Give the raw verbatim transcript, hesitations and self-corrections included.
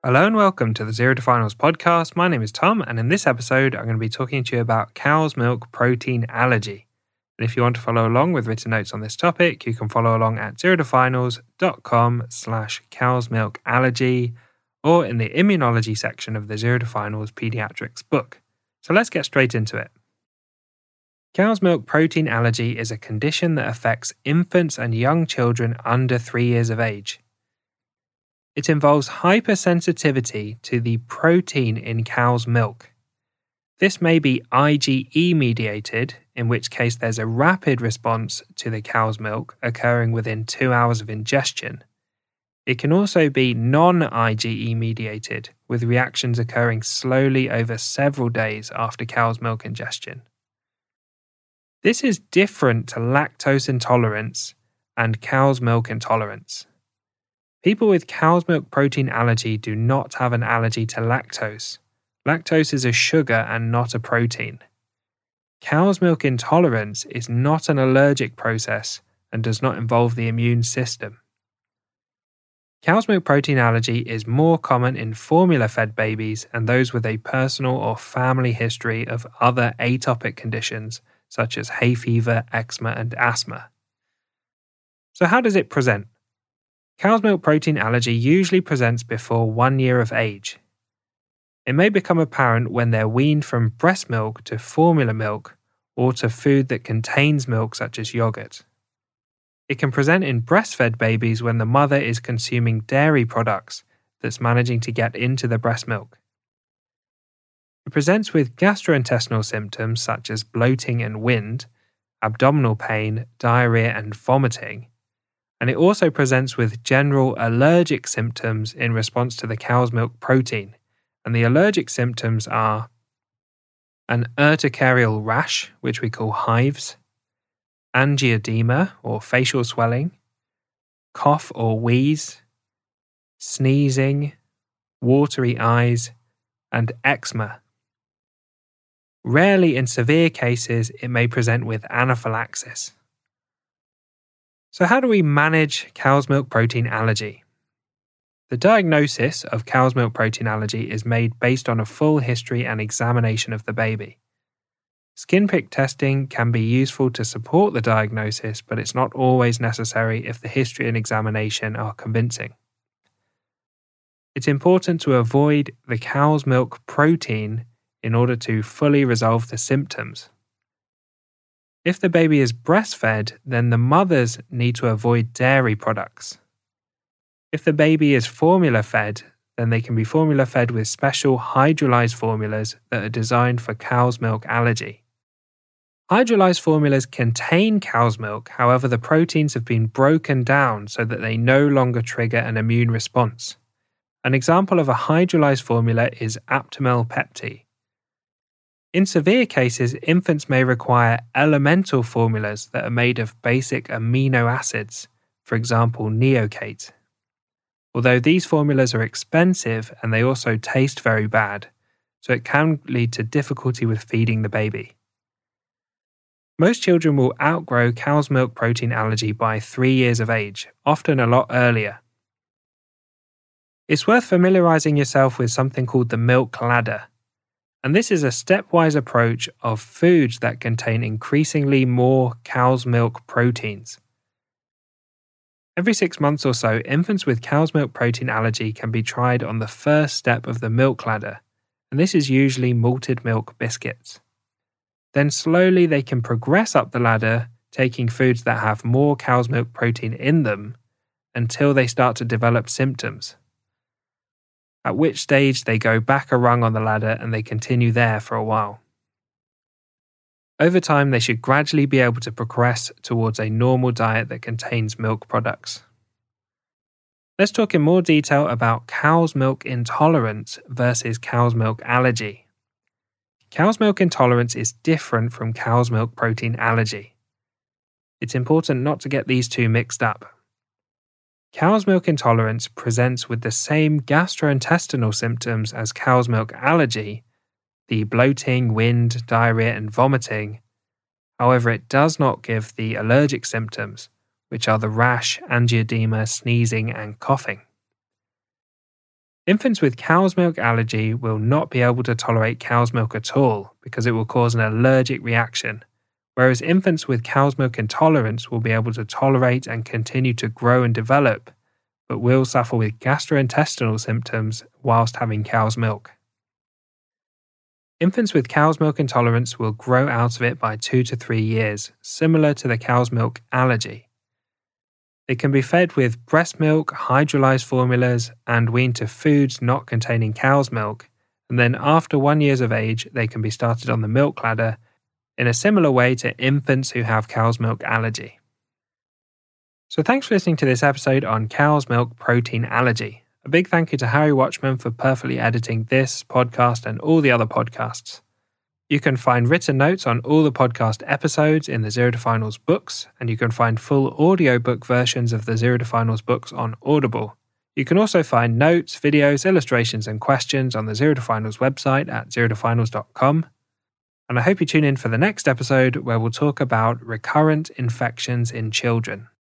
Hello and welcome to the Zero to Finals podcast. My name is Tom, and in this episode, I'm going to be talking to you about cow's milk protein allergy. And if you want to follow along with written notes on this topic, you can follow along at zerotofinals.com slash cow's milk allergy or in the immunology section of the Zero to Finals pediatrics book. So let's get straight into it. Cow's milk protein allergy is a condition that affects infants and young children under three years of age. It involves hypersensitivity to the protein in cow's milk. This may be IgE mediated, in which case there's a rapid response to the cow's milk occurring within two hours of ingestion. It can also be non-IgE mediated, with reactions occurring slowly over several days after cow's milk ingestion. This is different to lactose intolerance and cow's milk intolerance. People with cow's milk protein allergy do not have an allergy to lactose. Lactose is a sugar and not a protein. Cow's milk intolerance is not an allergic process and does not involve the immune system. Cow's milk protein allergy is more common in formula-fed babies and those with a personal or family history of other atopic conditions such as hay fever, eczema, and asthma. So how does it present? Cow's milk protein allergy usually presents before one year of age. It may become apparent when they're weaned from breast milk to formula milk or to food that contains milk such as yogurt. It can present in breastfed babies when the mother is consuming dairy products that's managing to get into the breast milk. It presents with gastrointestinal symptoms such as bloating and wind, abdominal pain, diarrhea and vomiting, and it also presents with general allergic symptoms in response to the cow's milk protein, and the allergic symptoms are an urticarial rash, which we call hives, angioedema or facial swelling, cough or wheeze, sneezing, watery eyes, and eczema. Rarely in severe cases, it may present with anaphylaxis. So how do we manage cow's milk protein allergy? The diagnosis of cow's milk protein allergy is made based on a full history and examination of the baby. Skin prick testing can be useful to support the diagnosis, but it's not always necessary if the history and examination are convincing. It's important to avoid the cow's milk protein in order to fully resolve the symptoms. If the baby is breastfed, then the mothers need to avoid dairy products. If the baby is formula fed, then they can be formula fed with special hydrolyzed formulas that are designed for cow's milk allergy. Hydrolyzed formulas contain cow's milk, however the proteins have been broken down so that they no longer trigger an immune response. An example of a hydrolyzed formula is Aptamil Pepti. In severe cases, infants may require elemental formulas that are made of basic amino acids, for example Neocate. Although these formulas are expensive and they also taste very bad, so it can lead to difficulty with feeding the baby. Most children will outgrow cow's milk protein allergy by three years of age, often a lot earlier. It's worth familiarizing yourself with something called the milk ladder. And this is a stepwise approach of foods that contain increasingly more cow's milk proteins. Every six months or so, infants with cow's milk protein allergy can be tried on the first step of the milk ladder, and this is usually malted milk biscuits. Then slowly they can progress up the ladder, taking foods that have more cow's milk protein in them, until they start to develop symptoms. At which stage they go back a rung on the ladder and they continue there for a while. Over time, they should gradually be able to progress towards a normal diet that contains milk products. Let's talk in more detail about cow's milk intolerance versus cow's milk allergy. Cow's milk intolerance is different from cow's milk protein allergy. It's important not to get these two mixed up. Cow's milk intolerance presents with the same gastrointestinal symptoms as cow's milk allergy, the bloating, wind, diarrhea, and vomiting. However, it does not give the allergic symptoms, which are the rash, angioedema, sneezing, and coughing. Infants with cow's milk allergy will not be able to tolerate cow's milk at all because it will cause an allergic reaction, whereas infants with cow's milk intolerance will be able to tolerate and continue to grow and develop, but will suffer with gastrointestinal symptoms whilst having cow's milk. Infants with cow's milk intolerance will grow out of it by two to three years, similar to the cow's milk allergy. They can be fed with breast milk, hydrolyzed formulas, and weaned to foods not containing cow's milk, and then after one year of age, they can be started on the milk ladder in a similar way to infants who have cow's milk allergy. So thanks for listening to this episode on cow's milk protein allergy. A big thank you to Harry Watchman for perfectly editing this podcast and all the other podcasts. You can find written notes on all the podcast episodes in the Zero to Finals books, and you can find full audiobook versions of the Zero to Finals books on Audible. You can also find notes, videos, illustrations, and questions on the Zero to Finals website at zero to finals dot com. And I hope you tune in for the next episode where we'll talk about recurrent infections in children.